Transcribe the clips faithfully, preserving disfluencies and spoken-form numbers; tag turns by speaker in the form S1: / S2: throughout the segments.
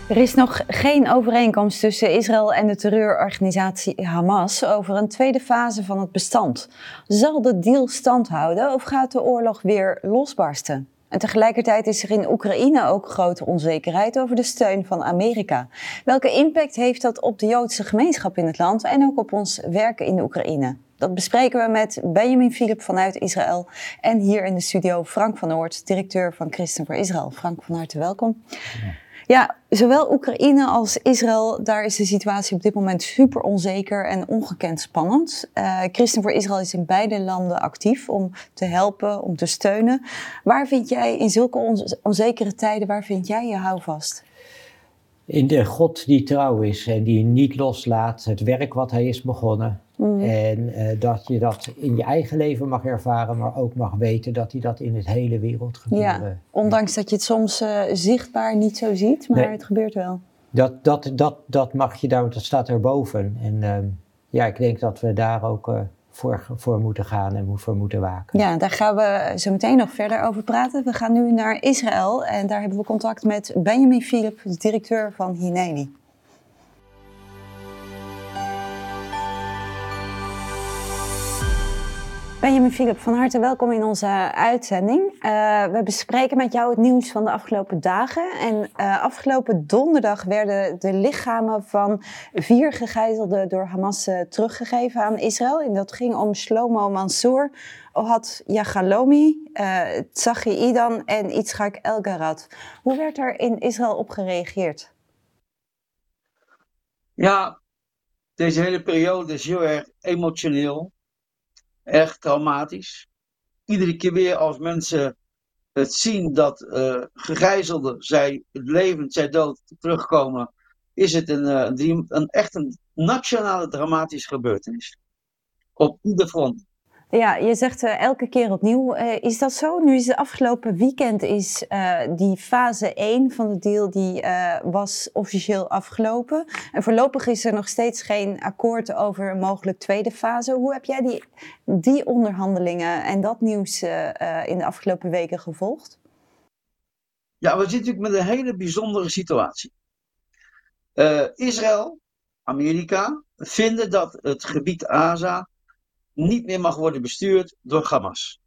S1: Er is nog geen overeenkomst tussen Israël en de terreurorganisatie Hamas over een tweede fase van het bestand. Zal de deal stand houden of gaat de oorlog weer losbarsten? En tegelijkertijd is er in Oekraïne ook grote onzekerheid over de steun van Amerika. Welke impact heeft dat op de Joodse gemeenschap in het land en ook op ons werken in de Oekraïne? Dat bespreken we met Benjamin Philip vanuit Israël en hier in de studio Frank van Oort, directeur van Christen voor Israël. Frank, van harte welkom. Ja. Ja, zowel Oekraïne als Israël, daar is de situatie op dit moment super onzeker en ongekend spannend. Uh, Christen voor Israël is in beide landen actief om te helpen, om te steunen. Waar vind jij in zulke on- onzekere tijden, waar vind jij je houvast?
S2: In de God die trouw is en die niet loslaat het werk wat hij is begonnen. Mm. En uh, dat je dat in je eigen leven mag ervaren, maar ook mag weten dat hij dat in het hele wereld gebeurt.
S1: Ja, ondanks dat je het soms uh, zichtbaar niet zo ziet, maar nee, het gebeurt wel.
S2: Dat, dat, dat, dat mag je daar, dat staat erboven. En uh, ja, ik denk dat we daar ook uh, voor, voor moeten gaan en voor moeten waken.
S1: Ja, daar gaan we zo meteen nog verder over praten. We gaan nu naar Israël en daar hebben we contact met Benjamin Philip, de directeur van Hineni. Benjamin Philip, van harte welkom in onze uitzending. Uh, we bespreken met jou het nieuws van de afgelopen dagen. En uh, afgelopen donderdag werden de lichamen van vier gegijzelden door Hamas uh, teruggegeven aan Israël. En dat ging om Shlomo Mansour, Ohad Yahalomi, uh, Tzachi Idan en Yitzhak Elgarad. Hoe werd er in Israël op gereageerd?
S3: Ja, deze hele periode is heel erg emotioneel. Erg traumatisch. Iedere keer weer als mensen het zien dat uh, gegijzelden, zij levend, zij dood, terugkomen, is het een, een, een echt een nationale dramatische gebeurtenis. Op ieder front.
S1: Ja, je zegt uh, elke keer opnieuw. Uh, is dat zo? Nu is het afgelopen weekend is uh, die fase één van de deal die uh, was officieel afgelopen. En voorlopig is er nog steeds geen akkoord over een mogelijk tweede fase. Hoe heb jij die, die onderhandelingen en dat nieuws uh, uh, in de afgelopen weken gevolgd?
S3: Ja, we zitten natuurlijk met een hele bijzondere situatie. Uh, Israël, Amerika vinden dat het gebied Gaza niet meer mag worden bestuurd door Hamas.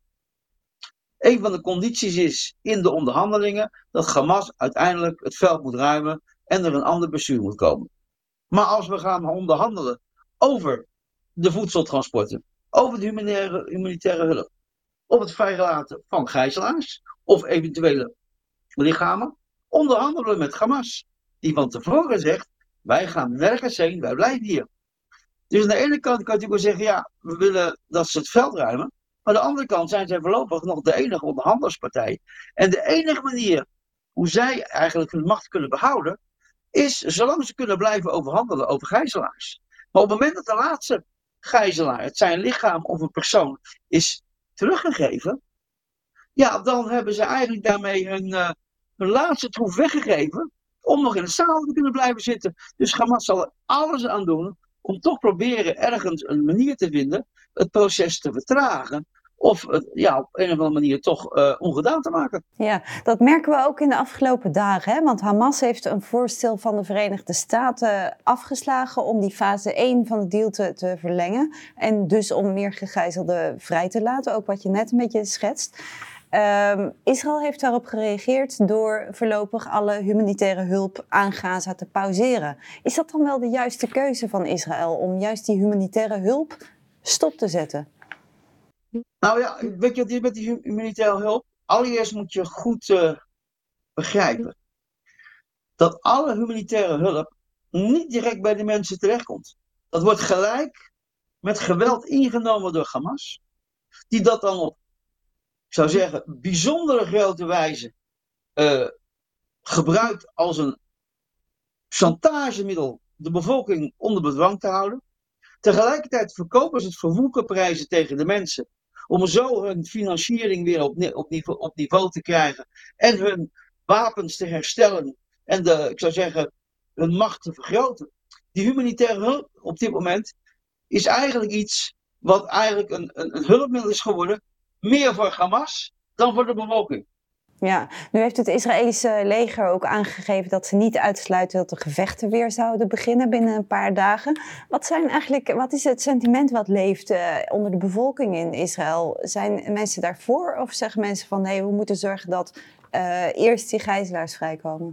S3: Een van de condities is in de onderhandelingen dat Hamas uiteindelijk het veld moet ruimen en er een ander bestuur moet komen. Maar als we gaan onderhandelen over de voedseltransporten, over de humanitaire, humanitaire hulp, of het vrijlaten van gijzelaars of eventuele lichamen, onderhandelen we met Hamas, die van tevoren zegt, wij gaan nergens heen, wij blijven hier. Dus aan de ene kant kan je natuurlijk wel zeggen, ja, we willen dat ze het veld ruimen. Maar aan de andere kant zijn zij voorlopig nog de enige onderhandelingspartij. En de enige manier hoe zij eigenlijk hun macht kunnen behouden, is zolang ze kunnen blijven overhandelen over gijzelaars. Maar op het moment dat de laatste gijzelaar, het zijn lichaam of een persoon, is teruggegeven, ja, dan hebben ze eigenlijk daarmee hun, uh, hun laatste troef weggegeven om nog in het zadel te kunnen blijven zitten. Dus Hamas zal er alles aan doen om toch proberen ergens een manier te vinden het proces te vertragen. Of het ja, op een of andere manier toch uh, ongedaan te maken.
S1: Ja, dat merken we ook in de afgelopen dagen. Hè? Want Hamas heeft een voorstel van de Verenigde Staten afgeslagen om die fase één van de deal te, te verlengen. En dus om meer gegijzelden vrij te laten. Ook wat je net een beetje schetst. Um, Israël heeft daarop gereageerd door voorlopig alle humanitaire hulp aan Gaza te pauzeren. Is dat dan wel de juiste keuze van Israël om juist die humanitaire hulp stop te zetten?
S3: Nou ja, weet je, met die humanitaire hulp, allereerst moet je goed uh, begrijpen dat alle humanitaire hulp niet direct bij de mensen terechtkomt. Dat wordt gelijk met geweld ingenomen door Hamas, die dat dan op, ik zou zeggen, bijzondere grote wijze uh, gebruikt als een chantagemiddel de bevolking onder bedwang te houden. Tegelijkertijd verkopen ze het voor woekerprijzen tegen de mensen, om zo hun financiering weer op, op, niveau, op niveau te krijgen en hun wapens te herstellen en de, ik zou zeggen, hun macht te vergroten. Die humanitaire hulp op dit moment is eigenlijk iets wat eigenlijk een, een, een hulpmiddel is geworden, meer voor Hamas dan voor de bevolking.
S1: Ja, nu heeft het Israëlische leger ook aangegeven dat ze niet uitsluiten dat de gevechten weer zouden beginnen binnen een paar dagen. Wat zijn eigenlijk, wat is het sentiment wat leeft uh, onder de bevolking in Israël? Zijn mensen daarvoor of zeggen mensen van nee, we moeten zorgen dat uh, eerst die gijzelaars vrijkomen?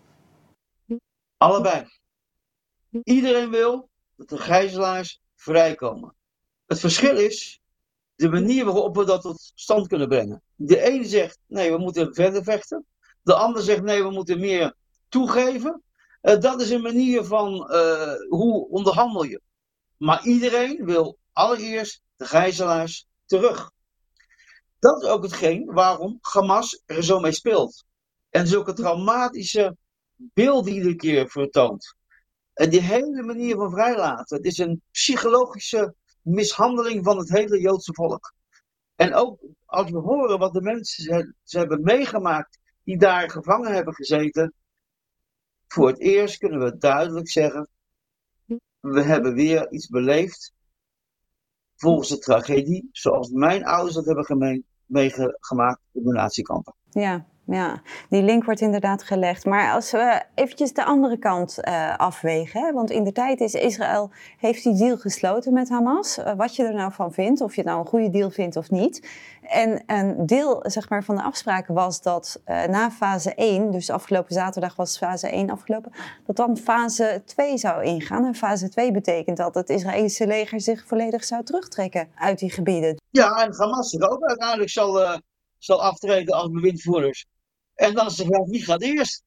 S3: Allebei. Iedereen wil dat de gijzelaars vrijkomen. Het verschil is de manier waarop we dat tot stand kunnen brengen. De een zegt, nee, we moeten verder vechten. De ander zegt, nee, we moeten meer toegeven. Uh, dat is een manier van uh, hoe onderhandel je. Maar iedereen wil allereerst de gijzelaars terug. Dat is ook hetgeen waarom Hamas er zo mee speelt. En zulke traumatische beelden iedere keer vertoont. En die hele manier van vrijlaten. Het is een psychologische mishandeling van het hele Joodse volk. En ook als we horen wat de mensen ze, ze hebben meegemaakt die daar gevangen hebben gezeten. Voor het eerst kunnen we duidelijk zeggen, we hebben weer iets beleefd volgens de tragedie, zoals mijn ouders dat hebben gemeen, meegemaakt op de natiekampen.
S1: Ja. Ja, die link wordt inderdaad gelegd. Maar als we eventjes de andere kant uh, afwegen, hè? Want in de tijd is Israël, heeft die deal gesloten met Hamas. Uh, wat je er nou van vindt, of je het nou een goede deal vindt of niet. En een deel zeg maar, van de afspraken was dat uh, na fase één, dus afgelopen zaterdag was fase één afgelopen, dat dan fase twee zou ingaan. En fase twee betekent dat het Israëlische leger zich volledig zou terugtrekken uit die gebieden.
S3: Ja, en Hamas zich ook uiteindelijk zal, uh, zal aftreden als bewindvoerders. En dan is de vraag, wie gaat eerst?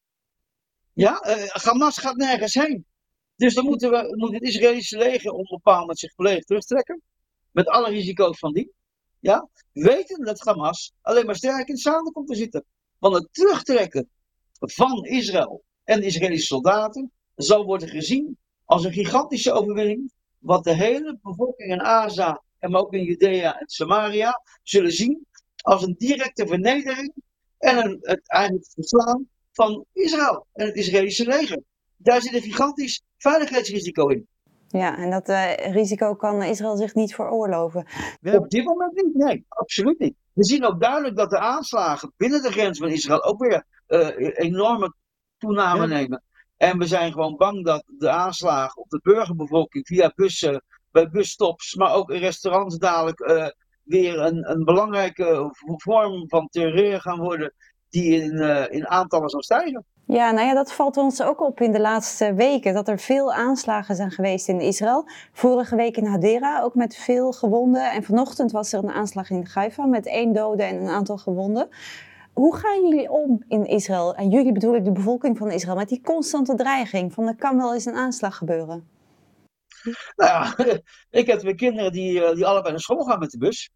S3: Ja, uh, Hamas gaat nergens heen. Dus dan moeten we, moet het Israëlische leger op een bepaald moment zich volledig terugtrekken. Met alle risico's van die. Ja, weten dat Hamas alleen maar sterk in het zadel komt te zitten. Want het terugtrekken van Israël en de Israëlische soldaten zal worden gezien als een gigantische overwinning. Wat de hele bevolking in Gaza en maar ook in Judea en Samaria zullen zien als een directe vernedering. En een, het eigenlijk verslaan van Israël en het Israëlische leger. Daar zit een gigantisch veiligheidsrisico in.
S1: Ja, en dat uh, risico kan Israël zich niet veroorloven.
S3: Op dit moment niet, nee, absoluut niet. We zien ook duidelijk dat de aanslagen binnen de grens van Israël ook weer uh, enorme toename ja. nemen. En we zijn gewoon bang dat de aanslagen op de burgerbevolking via bussen, bij busstops, maar ook in restaurants dadelijk uh, weer een, een belangrijke vorm van terreur gaan worden die in, uh, in aantallen zal stijgen.
S1: Ja, nou ja, dat valt ons ook op in de laatste weken, dat er veel aanslagen zijn geweest in Israël. Vorige week in Hadera, ook met veel gewonden. En vanochtend was er een aanslag in Haifa met één dode en een aantal gewonden. Hoe gaan jullie om in Israël, en jullie bedoel ik de bevolking van Israël, met die constante dreiging van er kan wel eens een aanslag gebeuren?
S3: Nou ja, ik heb twee kinderen die, die allebei naar school gaan met de bus.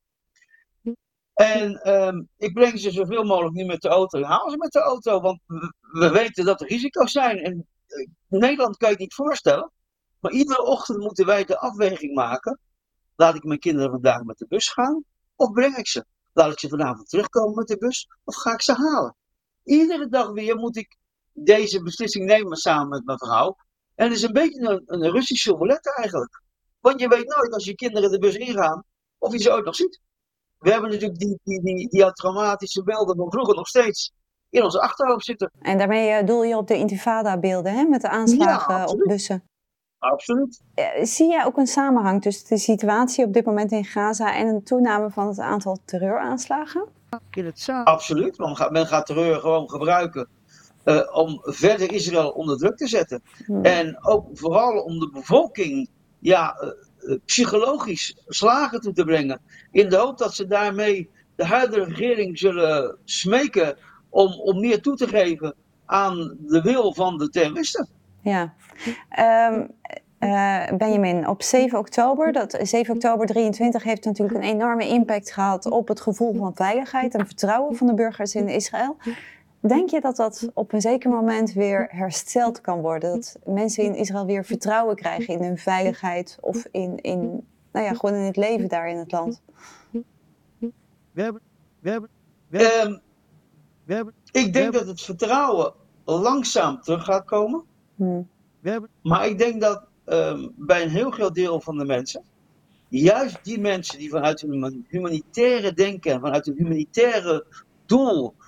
S3: En um, ik breng ze zoveel mogelijk nu met de auto. Ik haal ze met de auto, want we, we weten dat er risico's zijn. En uh, in Nederland kan je het niet voorstellen. Maar iedere ochtend moeten wij de afweging maken. Laat ik mijn kinderen vandaag met de bus gaan? Of breng ik ze? Laat ik ze vanavond terugkomen met de bus? Of ga ik ze halen? Iedere dag weer moet ik deze beslissing nemen samen met mijn vrouw. En het is een beetje een, een Russische roulette eigenlijk. Want je weet nooit als je kinderen de bus ingaan, of je ze ooit nog ziet. We hebben natuurlijk die, die, die, die traumatische beelden van vroeger nog steeds in onze achterhoofd zitten.
S1: En daarmee doel je op de intifada-beelden, hè? Met de aanslagen ja, op bussen.
S3: Absoluut.
S1: Zie jij ook een samenhang tussen de situatie op dit moment in Gaza en een toename van het aantal terreuraanslagen?
S3: Absoluut, want men gaat terreur gewoon gebruiken uh, om verder Israël onder druk te zetten. Hmm. En ook vooral om de bevolking ja, uh, uh, psychologisch slagen toe te brengen. In de hoop dat ze daarmee de huidige regering zullen smeken om, om meer toe te geven aan de wil van de terroristen.
S1: Ja, um, uh, Benjamin, op zeven oktober, dat, zeven oktober drieëntwintig heeft natuurlijk een enorme impact gehad op het gevoel van veiligheid en vertrouwen van de burgers in Israël. Denk je dat dat op een zeker moment weer hersteld kan worden? Dat mensen in Israël weer vertrouwen krijgen in hun veiligheid of in, in, nou ja, gewoon in het leven daar in het land?
S3: We hebben, we hebben, we hebben, um, we hebben, ik denk dat het vertrouwen langzaam terug gaat komen. Hmm. We hebben, maar ik denk dat um, bij een heel groot deel van de mensen, juist die mensen die vanuit hun humanitaire denken, vanuit hun humanitaire doel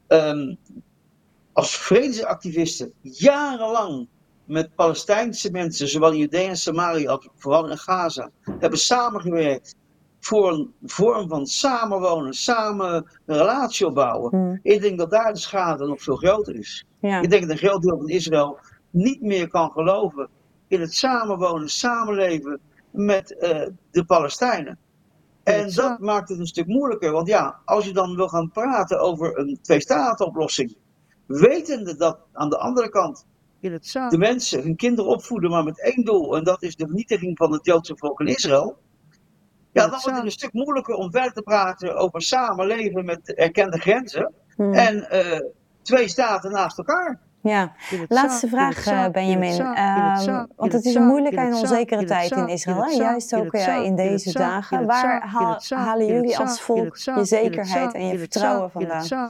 S3: um, als vredesactivisten jarenlang met Palestijnse mensen, zowel in Judea en Samaria als vooral in Gaza, hebben samengewerkt voor een vorm van samenwonen, samen een relatie opbouwen. Hmm. Ik denk dat daar de schade nog veel groter is. Ja. Ik denk dat een groot deel van Israël niet meer kan geloven in het samenwonen, samenleven met uh, de Palestijnen. En dat maakt het een stuk moeilijker, want ja, als je dan wil gaan praten over een twee-staten-oplossing, wetende dat aan de andere kant de mensen hun kinderen opvoeden, maar met één doel, en dat is de vernietiging van het Joodse volk in Israël, ja, dan wordt het een stuk moeilijker om verder te praten over samenleven met erkende grenzen hmm. en uh, twee staten naast elkaar.
S1: Ja, laatste vraag uh, Benjamin, um, want het is een moeilijke en onzekere tijd in Israël, hè? Juist ook uh, in deze dagen. Waar haal, halen jullie als volk je zekerheid en je vertrouwen vandaan?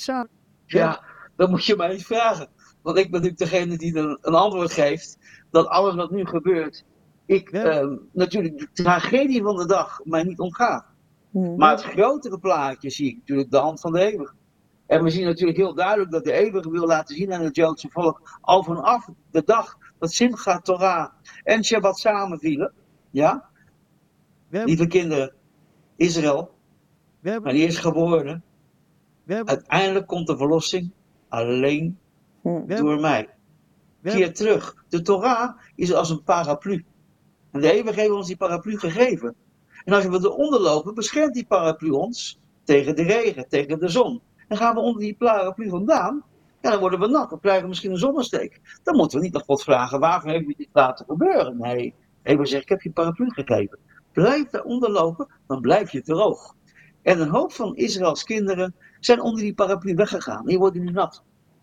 S3: Ja, dat moet je mij niet vragen. Want ik ben natuurlijk degene die een, een antwoord geeft dat alles wat nu gebeurt, ik uh, natuurlijk de tragedie van de dag mij niet ontgaat. Hmm. Maar het grotere plaatje zie ik natuurlijk de hand van de Eeuwige. En we zien natuurlijk heel duidelijk dat de Eeuwige wil laten zien aan het Joodse volk al vanaf de dag dat Simchat Torah en Shabbat samenvielen. Ja? Lieve kinderen, Israël, mijn eerstgeborene, uiteindelijk komt de verlossing alleen door mij. Keer terug. De Torah is als een paraplu. En de Eeuwige heeft ons die paraplu gegeven. En als we eronder lopen, beschermt die paraplu ons tegen de regen, tegen de zon. En gaan we onder die paraplu vandaan, ja, dan worden we nat. Dan krijgen we misschien een zonnesteek. Dan moeten we niet aan God vragen, waarom heeft u dit laten gebeuren? Nee, even zeggen, ik heb je paraplu gegeven. Blijf daaronder lopen, dan blijf je droog. En een hoop van Israëls kinderen zijn onder die paraplu weggegaan. Die worden nu nat.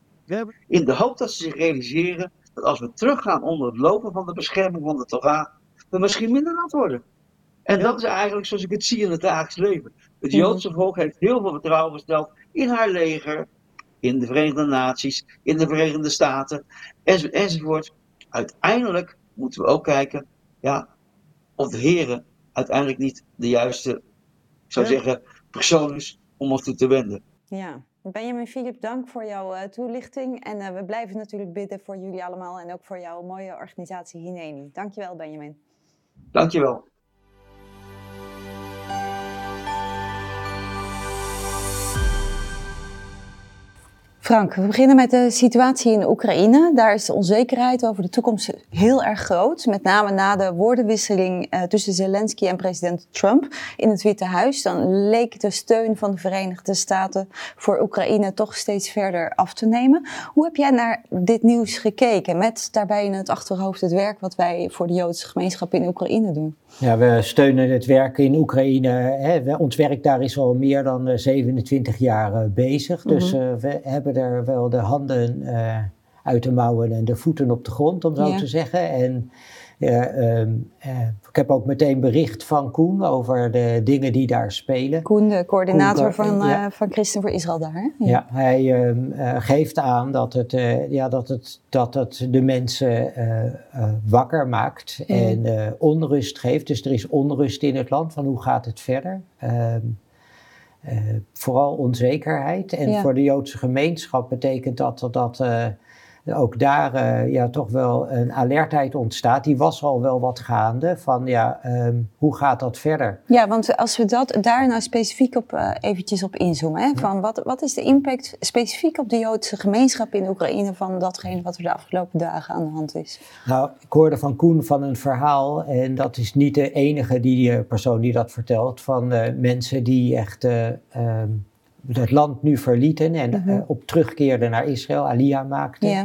S3: In de hoop dat ze zich realiseren dat als we teruggaan onder het lopen van de bescherming van de Torah, we misschien minder nat worden. En ja. dat is eigenlijk zoals ik het zie in het dagelijks leven. Het Joodse volk heeft heel veel vertrouwen gesteld in haar leger, in de Verenigde Naties, in de Verenigde Staten, enzovoort. Uiteindelijk moeten we ook kijken, ja, of de Heere uiteindelijk niet de juiste, ik zou ja. zeggen, persoon is om ons toe te wenden.
S1: Ja, Benjamin Philip, dank voor jouw uh, toelichting. En uh, we blijven natuurlijk bidden voor jullie allemaal en ook voor jouw mooie organisatie Hineni. Dankjewel, Benjamin.
S3: Dankjewel.
S1: Frank, we beginnen met de situatie in Oekraïne. Daar is de onzekerheid over de toekomst heel erg groot. Met name na de woordenwisseling uh, tussen Zelensky en president Trump in het Witte Huis. Dan leek de steun van de Verenigde Staten voor Oekraïne toch steeds verder af te nemen. Hoe heb jij naar dit nieuws gekeken? Met daarbij in het achterhoofd het werk wat wij voor de Joodse gemeenschap in Oekraïne doen.
S2: Ja, we steunen het werk in Oekraïne. Hè. Ons werk daar is al meer dan zevenentwintig jaar uh, bezig. Mm-hmm. Dus uh, we hebben er wel de handen uh, uit de mouwen en de voeten op de grond, om zo ja. te zeggen. En uh, um, uh, ik heb ook meteen bericht van Koen over de dingen die daar spelen.
S1: Koen, de coördinator Koen, van, uh, ja. van Christen voor Israël daar. Hè?
S2: Ja. ja, hij uh, uh, geeft aan dat het, uh, ja, dat het, dat het de mensen uh, uh, wakker maakt mm. en uh, onrust geeft. Dus er is onrust in het land van hoe gaat het verder. Uh, Uh, vooral onzekerheid. En ja. voor de Joodse gemeenschap betekent dat dat uh, ook daar uh, ja, toch wel een alertheid ontstaat. Die was al wel wat gaande van ja, um, hoe gaat dat verder?
S1: Ja, want als we dat, daar nou specifiek op uh, eventjes op inzoomen. Hè, van wat, wat is de impact specifiek op de Joodse gemeenschap in Oekraïne van datgene wat er de afgelopen dagen aan de hand is?
S2: Nou, ik hoorde van Koen van een verhaal en dat is niet de enige die, uh, persoon die dat vertelt. Van uh, mensen die echt uh, um, het land nu verlieten en uh-huh. uh, op terugkeerden naar Israël, Aliyah maakten. Yeah.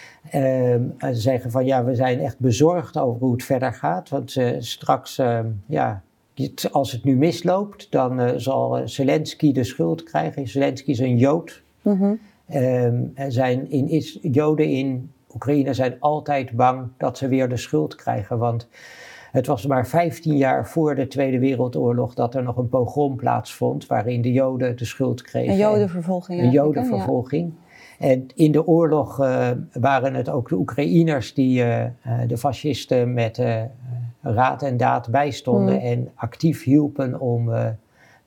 S2: Um, ze zeggen van ja, we zijn echt bezorgd over hoe het verder gaat. Want uh, straks, uh, ja, als het nu misloopt, dan uh, zal Zelensky de schuld krijgen. Zelensky is een Jood. Uh-huh. Um, er zijn in is, Joden in Oekraïne zijn altijd bang dat ze weer de schuld krijgen. Want het was maar vijftien jaar voor de Tweede Wereldoorlog dat er nog een pogrom plaatsvond waarin de Joden de schuld kregen.
S1: Een Jodenvervolging.
S2: Een Jodenvervolging. Ja. En in de oorlog uh, waren het ook de Oekraïners die uh, uh, de fascisten met uh, raad en daad bijstonden mm. en actief hielpen om uh,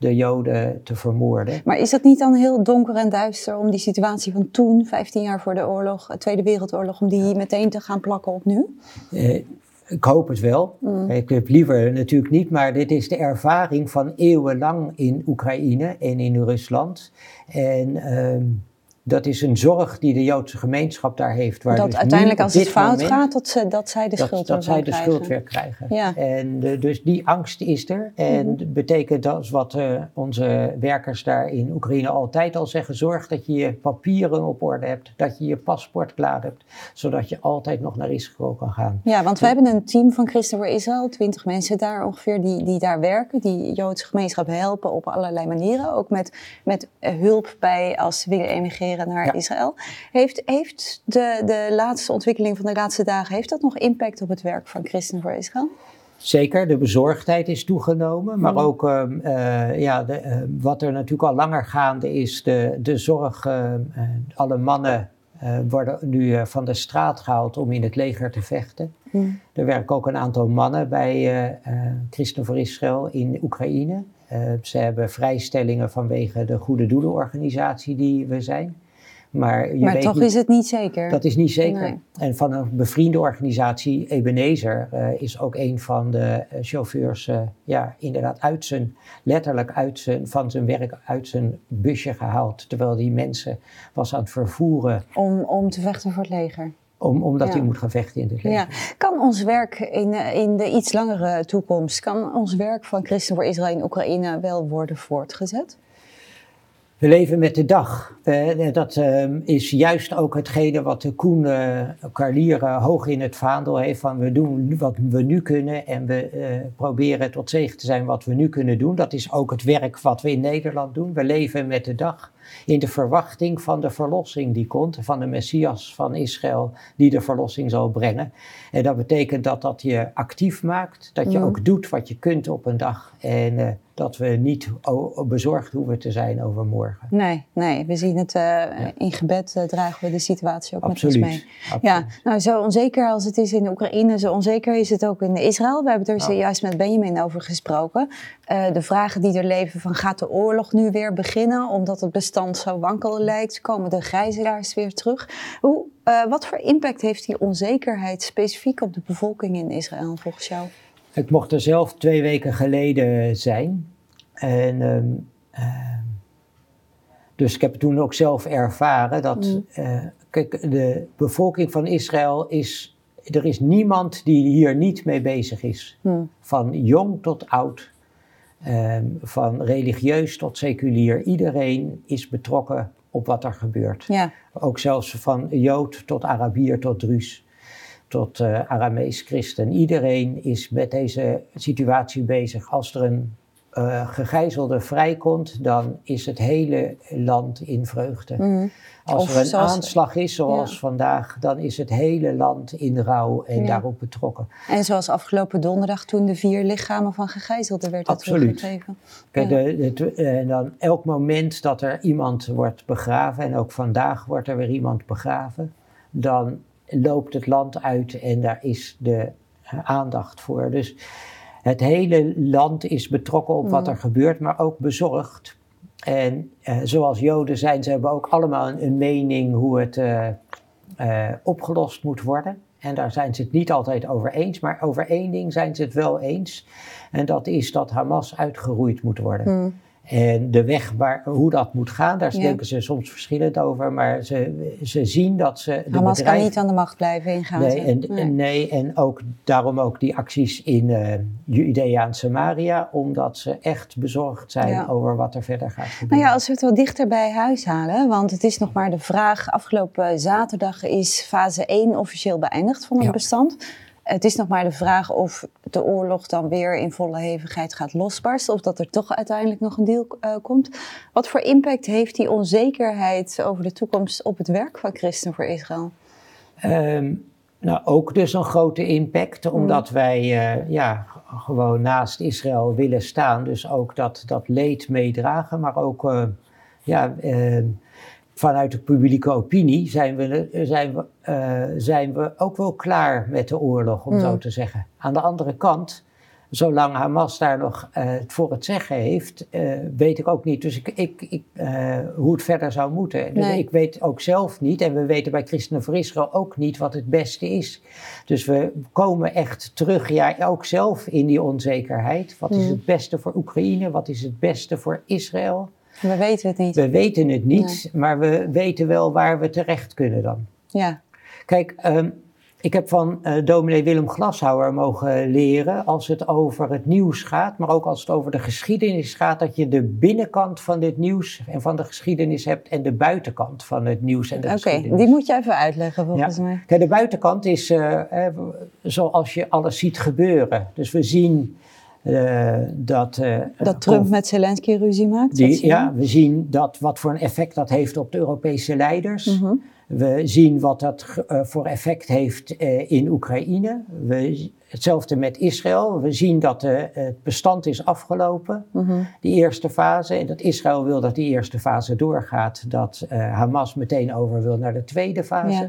S2: de Joden te vermoorden.
S1: Maar is dat niet dan heel donker en duister om die situatie van toen, vijftien jaar voor de oorlog, de Tweede Wereldoorlog, om die meteen te gaan plakken op nu?
S2: Uh, ik hoop het wel. Mm. Ik heb liever natuurlijk niet, maar dit is de ervaring van eeuwenlang in Oekraïne en in Rusland. En uh, dat is een zorg die de Joodse gemeenschap daar heeft. Waar
S1: dat
S2: dus
S1: uiteindelijk als het fout
S2: moment,
S1: gaat, dat, ze, dat zij de
S2: dat,
S1: schuld
S2: dat zij de
S1: krijgen.
S2: schuld weer krijgen.
S1: Ja.
S2: En de, dus die angst is er. En mm-hmm. betekent dat wat uh, onze werkers daar in Oekraïne altijd al zeggen. Zorg dat je je papieren op orde hebt. Dat je je paspoort klaar hebt. Zodat je altijd nog naar Israël kan gaan.
S1: Ja, want we hebben een team van Christen voor Israël. Twintig mensen daar ongeveer die, die daar werken. Die Joodse gemeenschap helpen op allerlei manieren. Ook met, met hulp bij als ze willen emigreren naar ja. Israël. Heeft, heeft de, de laatste ontwikkeling van de laatste dagen, heeft dat nog impact op het werk van Christen voor Israël?
S2: Zeker, de bezorgdheid is toegenomen, maar ook uh, uh, ja, de, uh, wat er natuurlijk al langer gaande is, de, de zorg, uh, uh, alle mannen uh, worden nu uh, van de straat gehaald om in het leger te vechten. Mm. Er werken ook een aantal mannen bij uh, uh, Christen voor Israël in Oekraïne. Uh, ze hebben vrijstellingen vanwege de goede doelenorganisatie die we zijn. Maar, je
S1: maar
S2: weet
S1: toch
S2: niet,
S1: is het niet zeker.
S2: Dat is niet zeker.
S1: Nee.
S2: En van een bevriende organisatie, Ebenezer, uh, is ook een van de uh, chauffeurs, uh, ja, inderdaad uit zijn, letterlijk uit zijn, van zijn werk uit zijn busje gehaald. Terwijl die mensen was aan het vervoeren.
S1: Om, om te vechten voor het leger.
S2: Om, omdat
S1: ja.
S2: hij moet gaan vechten in het leger.
S1: Ja. Kan ons werk in, in de iets langere toekomst, kan ons werk van Christen voor Israël in Oekraïne wel worden voortgezet?
S2: We leven met de dag. Uh, dat uh, is juist ook hetgene wat de Koen uh, Carlier uh, hoog in het vaandel heeft. Van we doen wat we nu kunnen en we uh, proberen tot zegen te zijn wat we nu kunnen doen. Dat is ook het werk wat we in Nederland doen. We leven met de dag in de verwachting van de verlossing die komt. Van de Messias van Israël die de verlossing zal brengen. En dat betekent dat dat je actief maakt. Dat je mm. ook doet wat je kunt op een dag. En uh, dat we niet o- bezorgd hoeven te zijn over morgen.
S1: Nee, nee. We zien het uh, ja. in gebed uh, dragen we de situatie ook
S2: Absoluut.
S1: met ons mee.
S2: Absoluut.
S1: Ja, nou zo onzeker als het is in de Oekraïne, zo onzeker is het ook in Israël. We hebben het er zojuist met Benjamin over gesproken. Uh, de vragen die er leven van gaat de oorlog nu weer beginnen omdat het bestand zo wankel lijkt? Komen de gijzelaars weer terug? Hoe, uh, wat voor impact heeft die onzekerheid specifiek op de bevolking in Israël volgens jou?
S2: Ik mocht er zelf twee weken geleden zijn. En, um, uh, dus ik heb het toen ook zelf ervaren dat mm. uh, kijk, de bevolking van Israël is, er is niemand die hier niet mee bezig is. Mm. Van jong tot oud, um, van religieus tot seculier. Iedereen is betrokken op wat er gebeurt. Ja. Ook zelfs van Jood tot Arabier tot Druus. Tot uh, Aramees christen. Iedereen is met deze situatie bezig. Als er een uh, gegijzelde vrijkomt, dan is het hele land in vreugde. Mm. Als of er een zoals, aanslag is, zoals ja. vandaag, dan is het hele land in rouw en ja. daarop betrokken.
S1: En zoals afgelopen donderdag toen de vier lichamen van gegijzelden werden teruggegeven.
S2: Kijk, ja. de, de, en dan elk moment dat er iemand wordt begraven, en ook vandaag wordt er weer iemand begraven, dan loopt het land uit en daar is de aandacht voor. Dus het hele land is betrokken op wat er gebeurt, maar ook bezorgd. En uh, zoals Joden zijn, ze hebben ook allemaal een, een mening hoe het uh, uh, opgelost moet worden. En daar zijn ze het niet altijd over eens, maar over één ding zijn ze het wel eens. En dat is dat Hamas uitgeroeid moet worden. Mm. En de weg waar, hoe dat moet gaan, daar ja. denken ze soms verschillend over, maar ze, ze zien dat ze... De
S1: Hamas
S2: bedrijf...
S1: kan niet aan de macht blijven in Gaza.
S2: Nee, en,
S1: nee.
S2: En, nee, en ook, daarom ook die acties in uh, Judea en Samaria, omdat ze echt bezorgd zijn ja. over wat er verder gaat gebeuren.
S1: Nou ja, als we het wat dichter bij huis halen, want het is nog maar de vraag, afgelopen zaterdag is fase één officieel beëindigd van het ja. bestand. Het is nog maar de vraag of de oorlog dan weer in volle hevigheid gaat losbarsten. Of dat er toch uiteindelijk nog een deal uh, komt. Wat voor impact heeft die onzekerheid over de toekomst op het werk van Christen voor Israël?
S2: Um, nou, ook dus een grote impact. Omdat mm. wij uh, ja, gewoon naast Israël willen staan. Dus ook dat, dat leed meedragen. Maar ook uh, ja... Uh, vanuit de publieke opinie zijn we, zijn, we, uh, zijn we ook wel klaar met de oorlog, om mm. zo te zeggen. Aan de andere kant zolang Hamas daar nog uh, het voor het zeggen heeft, uh, weet ik ook niet. Dus ik, ik, ik, uh, hoe het verder zou moeten. Nee. Ik weet ook zelf niet, en we weten bij Christenen voor Israël ook niet wat het beste is. Dus we komen echt terug, ja, ook zelf in die onzekerheid. Wat mm. is het beste voor Oekraïne? Wat is het beste voor Israël?
S1: We weten het niet.
S2: We weten het niet, nee. maar we weten wel waar we terecht kunnen dan.
S1: Ja.
S2: Kijk, um, ik heb van uh, dominee Willem Glashouwer mogen leren, als het over het nieuws gaat, maar ook als het over de geschiedenis gaat, dat je de binnenkant van dit nieuws en van de geschiedenis hebt en de buitenkant van het nieuws en de
S1: okay,
S2: geschiedenis.
S1: Oké, die moet je even uitleggen volgens
S2: ja.
S1: mij.
S2: Kijk, de buitenkant is uh, eh, zoals je alles ziet gebeuren. Dus we zien uh, dat... Uh,
S1: dat Trump of, met Zelensky ruzie maakt?
S2: Die, ja, we zien dat, wat voor een effect dat heeft op de Europese leiders. Mm-hmm. We zien wat dat uh, voor effect heeft uh, in Oekraïne. We, hetzelfde met Israël. We zien dat uh, het bestand is afgelopen, mm-hmm. die eerste fase. En dat Israël wil dat die eerste fase doorgaat. Dat uh, Hamas meteen over wil naar de tweede fase.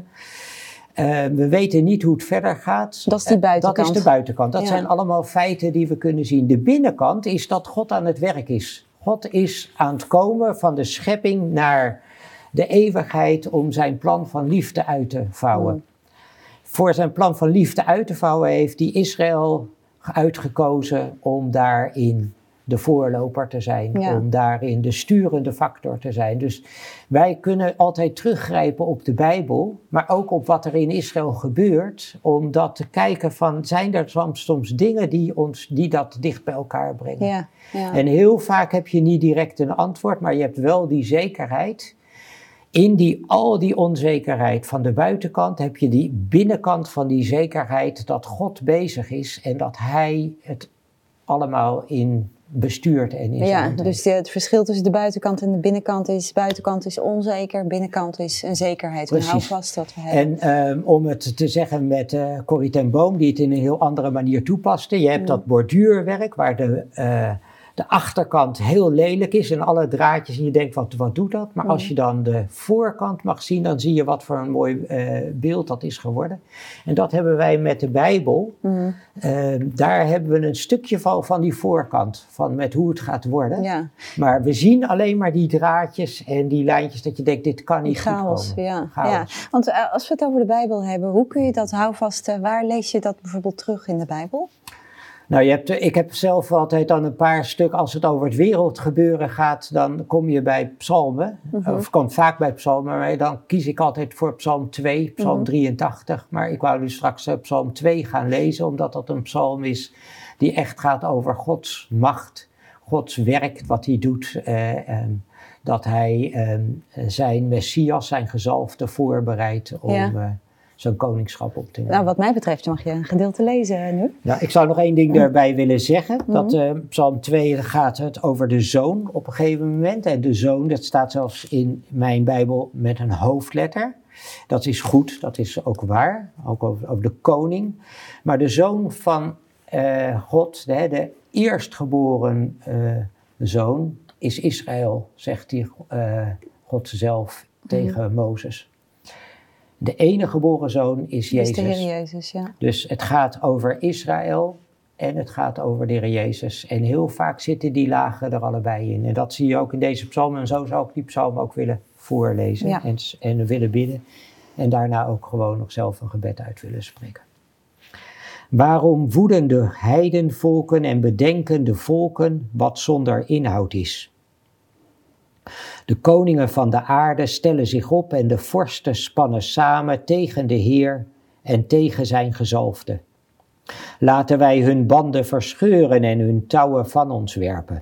S2: Ja. Uh, we weten niet hoe het verder gaat.
S1: Dat is die buitenkant.
S2: Dat is de buitenkant. Dat
S1: ja.
S2: zijn allemaal feiten die we kunnen zien. De binnenkant is dat God aan het werk is. God is aan het komen van de schepping naar de eeuwigheid om zijn plan van liefde uit te vouwen. Mm. Voor zijn plan van liefde uit te vouwen heeft hij Israël uitgekozen om daarin de voorloper te zijn. Ja. Om daarin de sturende factor te zijn. Dus wij kunnen altijd teruggrijpen op de Bijbel, maar ook op wat er in Israël gebeurt. Om dat te kijken van, zijn er soms, soms dingen die, ons, die dat dicht bij elkaar brengen.
S1: Ja. Ja.
S2: En heel vaak heb je niet direct een antwoord, maar je hebt wel die zekerheid. In die, al die onzekerheid van de buitenkant heb je die binnenkant van die zekerheid dat God bezig is en dat hij het allemaal in bestuurt en in
S1: ja, dus de, het verschil tussen de buitenkant en de binnenkant is, buitenkant is onzeker, binnenkant is een zekerheid. We houden vast dat we hebben.
S2: En um, om het te zeggen met uh, Corrie ten Boom, die het in een heel andere manier toepaste, je hebt mm. dat borduurwerk waar de... Uh, de achterkant heel lelijk is en alle draadjes en je denkt, wat, wat doet dat? Maar mm. als je dan de voorkant mag zien, dan zie je wat voor een mooi uh, beeld dat is geworden. En dat hebben wij met de Bijbel. Mm. Uh, daar hebben we een stukje van, van die voorkant, van met hoe het gaat worden. Ja. Maar we zien alleen maar die draadjes en die lijntjes dat je denkt, dit kan niet goed
S1: chaos,
S2: komen.
S1: Ja. Chaos. Ja. Want uh, als we het over de Bijbel hebben, hoe kun je dat houvasten, waar lees je dat bijvoorbeeld terug in de Bijbel?
S2: Nou, je hebt, ik heb zelf altijd dan een paar stukken, als het over het wereldgebeuren gaat, dan kom je bij psalmen, mm-hmm. of komt vaak bij psalmen, maar dan kies ik altijd voor psalm twee, psalm mm-hmm. drieëntachtig, maar ik wou nu straks uh, psalm twee gaan lezen, omdat dat een psalm is die echt gaat over Gods macht, Gods werk, wat hij doet, uh, en dat hij uh, zijn Messias, zijn gezalfde voorbereidt om... Ja. Uh, zo'n koningschap op te nemen.
S1: Nou, wat mij betreft mag je een gedeelte lezen nu.
S2: Nou, ik zou nog één ding daarbij mm. willen zeggen. Mm. Dat uh, psalm twee gaat het over de zoon op een gegeven moment. En de zoon, dat staat zelfs in mijn Bijbel met een hoofdletter. Dat is goed, dat is ook waar. Ook over, over de koning. Maar de zoon van uh, God, de, de eerstgeboren uh, zoon, is Israël, zegt hij, uh, God zelf tegen mm. Mozes. De enige geboren zoon is Jezus.
S1: Is de Heer Jezus, ja.
S2: Dus het gaat over Israël en het gaat over de Heer Jezus. En heel vaak zitten die lagen er allebei in. En dat zie je ook in deze psalm. En zo zou ik die psalm ook willen voorlezen ja. en, en willen bidden. En daarna ook gewoon nog zelf een gebed uit willen spreken. Waarom woeden de heidenvolken en bedenken de volken wat zonder inhoud is? De koningen van de aarde stellen zich op en de vorsten spannen samen tegen de Heer en tegen zijn gezalfde. Laten wij hun banden verscheuren en hun touwen van ons werpen.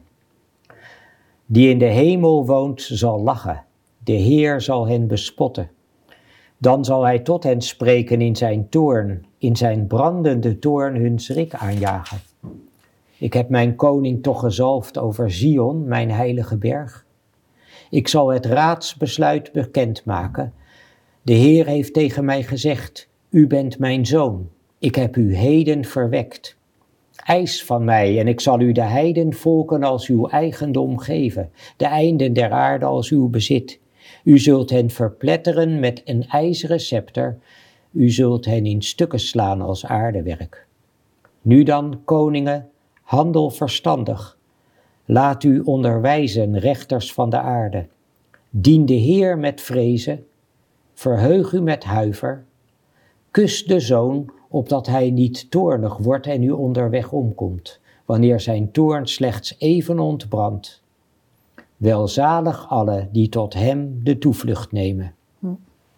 S2: Die in de hemel woont zal lachen, de Heer zal hen bespotten. Dan zal hij tot hen spreken in zijn toorn, in zijn brandende toorn hun schrik aanjagen. Ik heb mijn koning toch gezalfd over Zion, mijn heilige berg. Ik zal het raadsbesluit bekendmaken. De Heer heeft tegen mij gezegd, u bent mijn zoon. Ik heb u heden verwekt. Eis van mij en ik zal u de heidenvolken als uw eigendom geven. De einden der aarde als uw bezit. U zult hen verpletteren met een ijzeren scepter. U zult hen in stukken slaan als aardewerk. Nu dan, koningen, Handel verstandig. Laat u onderwijzen, rechters van de aarde. Dien de Heer met vrezen. Verheug u met huiver. Kus de zoon, opdat hij niet toornig wordt en u onderweg omkomt, wanneer zijn toorn slechts even ontbrandt. Welzalig alle die tot hem de toevlucht nemen. Hm.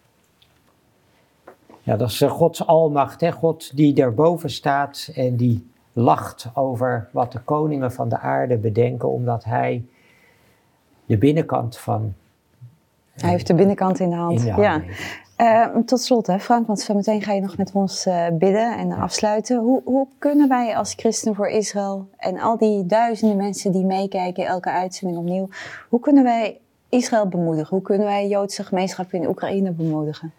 S2: Ja, dat is Gods almacht, hè? God die daarboven staat en die lacht over wat de koningen van de aarde bedenken, omdat hij de binnenkant van...
S1: Hij heeft de binnenkant in de hand,
S2: in de hand
S1: ja.
S2: heeft.
S1: Uh, tot slot, hè, Frank, want zo meteen ga je nog met ons uh, bidden en ja. afsluiten. Hoe, hoe kunnen wij als christen voor Israël en al die duizenden mensen die meekijken, elke uitzending opnieuw, hoe kunnen wij Israël bemoedigen? Hoe kunnen wij Joodse gemeenschap in Oekraïne bemoedigen?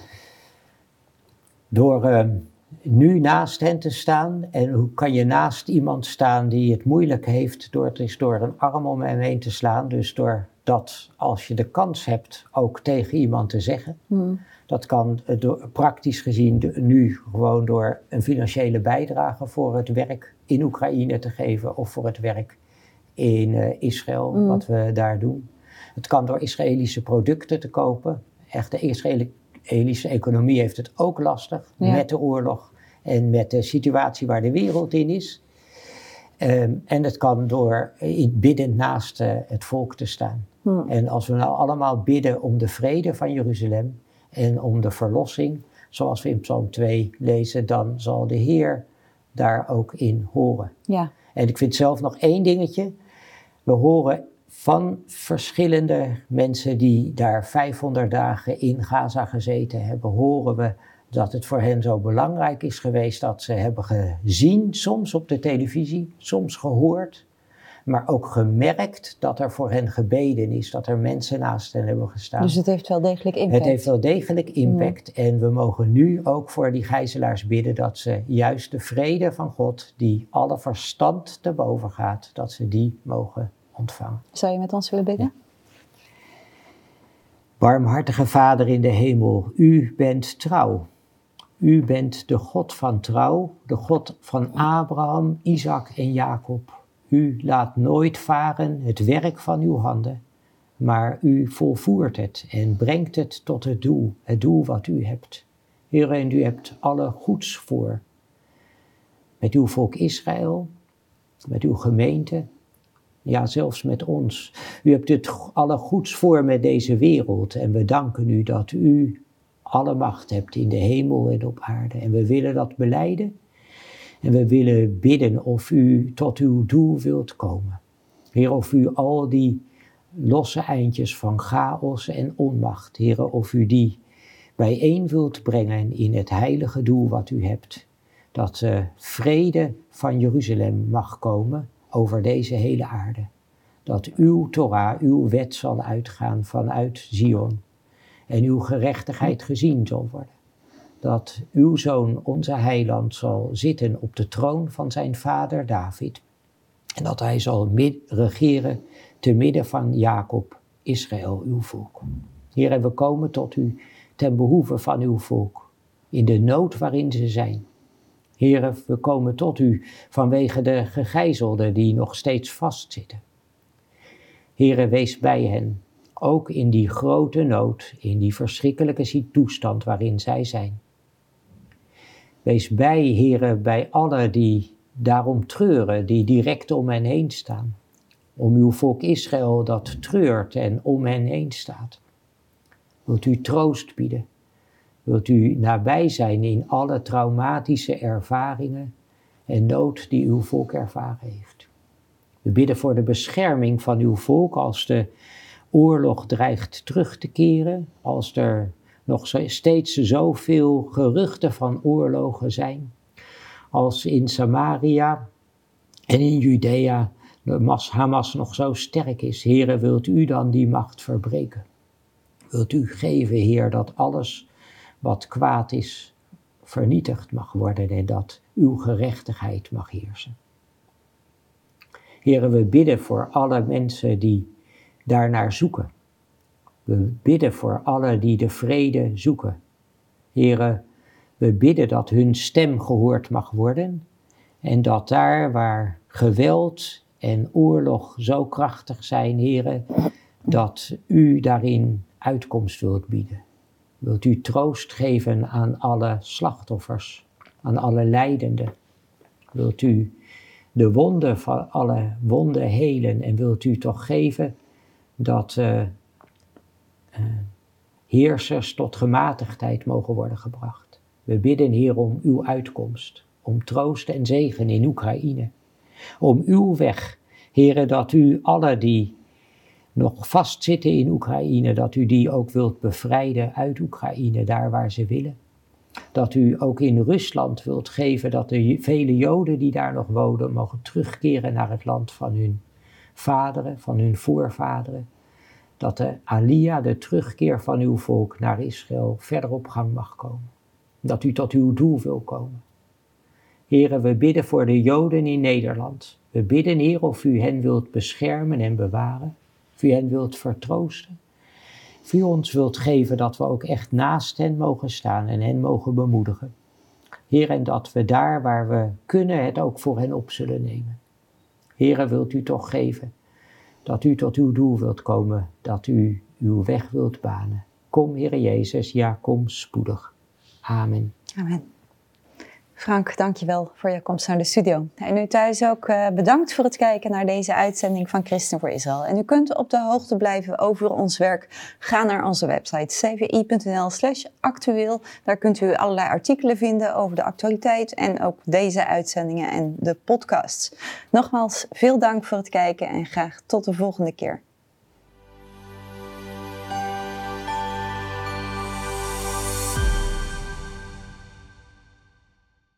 S2: Door uh, nu naast hen te staan. En hoe kan je naast iemand staan die het moeilijk heeft? Door het is door een arm om hem heen te slaan. Dus door dat als je de kans hebt ook tegen iemand te zeggen. Hmm. Dat kan uh, door, praktisch gezien de, nu gewoon door een financiële bijdrage voor het werk in Oekraïne te geven. Of voor het werk in uh, Israël, hmm. wat we daar doen. Het kan door Israëlische producten te kopen. Echt de Israëlische De Israëlische economie heeft het ook lastig, ja. met de oorlog en met de situatie waar de wereld in is. Um, en het kan door in bidden naast uh, het volk te staan. Hmm. En als we nou allemaal bidden om de vrede van Jeruzalem en om de verlossing, zoals we in Psalm twee lezen, dan zal de Heer daar ook in horen. Ja. En ik vind zelf nog één dingetje. We horen van verschillende mensen die daar vijfhonderd dagen in Gaza gezeten hebben, horen we dat het voor hen zo belangrijk is geweest dat ze hebben gezien, soms op de televisie, soms gehoord, maar ook gemerkt dat er voor hen gebeden is, dat er mensen naast hen hebben gestaan.
S1: Dus het heeft wel degelijk impact.
S2: Het heeft wel degelijk impact mm. en we mogen nu ook voor die gijzelaars bidden dat ze juist de vrede van God, die alle verstand te boven gaat, dat ze die mogen ontvangen.
S1: Zou je met ons willen bidden? Ja.
S2: Barmhartige Vader in de hemel, u bent trouw. U bent de God van trouw, de God van Abraham, Isaac en Jacob. U laat nooit varen het werk van uw handen, maar u volvoert het en brengt het tot het doel, het doel wat u hebt. Heer, en u hebt alle goeds voor. Met uw volk Israël, met uw gemeente, ja, zelfs met ons. U hebt het alle goeds voor met deze wereld en we danken u dat u alle macht hebt in de hemel en op aarde. En we willen dat belijden en we willen bidden of u tot uw doel wilt komen. Heer, of u al die losse eindjes van chaos en onmacht, Heer, of u die bijeen wilt brengen in het heilige doel wat u hebt. Dat uh, vrede van Jeruzalem mag komen over deze hele aarde. Dat uw Torah, uw wet zal uitgaan vanuit Zion. En uw gerechtigheid gezien zal worden. Dat uw zoon, onze heiland, zal zitten op de troon van zijn vader David. En dat hij zal mid- regeren te midden van Jacob, Israël, uw volk. Heer, en we komen tot u ten behoeve van uw volk. In de nood waarin ze zijn. Heer, we komen tot u vanwege de gegijzelden die nog steeds vastzitten. Heer, wees bij hen, ook in die grote nood, in die verschrikkelijke toestand waarin zij zijn. Wees bij, Heer, bij allen die daarom treuren, die direct om hen heen staan. Om uw volk Israël dat treurt en om hen heen staat. Wilt u troost bieden? Wilt u nabij zijn in alle traumatische ervaringen en nood die uw volk ervaren heeft? We bidden voor de bescherming van uw volk als de oorlog dreigt terug te keren, als er nog steeds zoveel geruchten van oorlogen zijn, als in Samaria en in Judea Hamas nog zo sterk is. Heere, wilt u dan die macht verbreken? Wilt u geven, Heer, dat alles wat kwaad is, vernietigd mag worden en dat uw gerechtigheid mag heersen. Heere, we bidden voor alle mensen die daarnaar zoeken. We bidden voor alle die de vrede zoeken. Heere, we bidden dat hun stem gehoord mag worden En dat daar waar geweld en oorlog zo krachtig zijn, Heere, dat u daarin uitkomst wilt bieden. Wilt u troost geven aan alle slachtoffers, aan alle lijdenden. Wilt u de wonden van alle wonden helen en wilt u toch geven dat uh, uh, heersers tot gematigdheid mogen worden gebracht. We bidden, Heer, om uw uitkomst, om troost en zegen in Oekraïne. Om uw weg, Heere, dat u alle die nog vastzitten in Oekraïne, dat u die ook wilt bevrijden uit Oekraïne, daar waar ze willen. Dat u ook in Rusland wilt geven dat de vele Joden die daar nog wonen mogen terugkeren naar het land van hun vaderen, van hun voorvaderen. Dat de Aliyah, de terugkeer van uw volk naar Israël, verder op gang mag komen. Dat u tot uw doel wil komen. Heren, we bidden voor de Joden in Nederland. We bidden, Heer, of u hen wilt beschermen en bewaren. Of u hen wilt vertroosten. Of u ons wilt geven dat we ook echt naast hen mogen staan en hen mogen bemoedigen. Heer, en dat we daar waar we kunnen het ook voor hen op zullen nemen. Heer, wilt u toch geven dat u tot uw doel wilt komen, dat u uw weg wilt banen. Kom, Heere Jezus, ja, kom spoedig. Amen.
S1: Amen. Frank, dankjewel voor je komst naar de studio. En u thuis ook uh, bedankt voor het kijken naar deze uitzending van Christen voor Israël. En u kunt op de hoogte blijven over ons werk. Ga naar onze website c v i punt n l slash actueel. Daar kunt u allerlei artikelen vinden over de actualiteit en ook deze uitzendingen en de podcasts. Nogmaals, veel dank voor het kijken en graag tot de volgende keer.